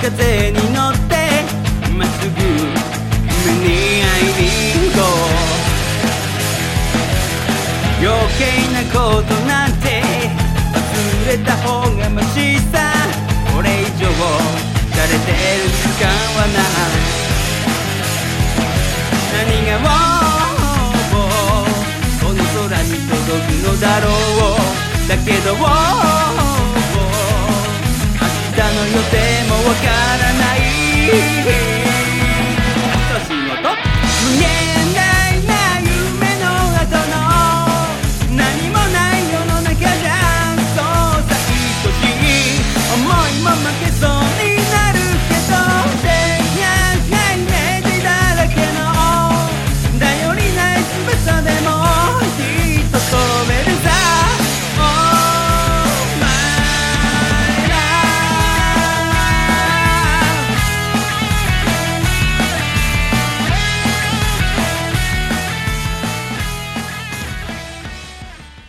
風に乗ってまっすぐ夢に会いに行こう。余計なことなんて忘れた方がマシさ。これ以上洒落てる時間はない。何がこの空に届くのだろう。だけど明日の予定もわからない。